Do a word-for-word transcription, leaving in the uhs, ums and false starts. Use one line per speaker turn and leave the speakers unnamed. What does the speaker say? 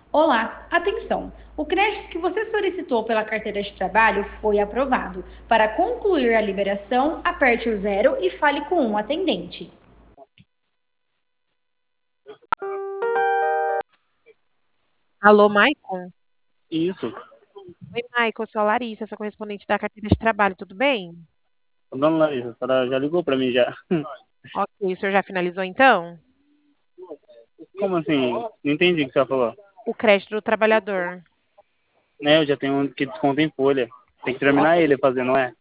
Olá, atenção! O crédito que você solicitou pela carteira de trabalho foi aprovado. Para concluir a liberação, aperte o zero e fale com um atendente.
Alô, Maicon?
Isso.
Oi, Maicon, eu sou a Larissa, sou correspondente da carteira de trabalho, tudo bem?
Dona Larissa, a senhora já ligou pra mim já.
Ok, o senhor já finalizou então?
Como assim? Não entendi o que você falou.
O crédito do trabalhador.
Né, eu já tenho um que desconta em folha. Tem que terminar ele fazer, não é?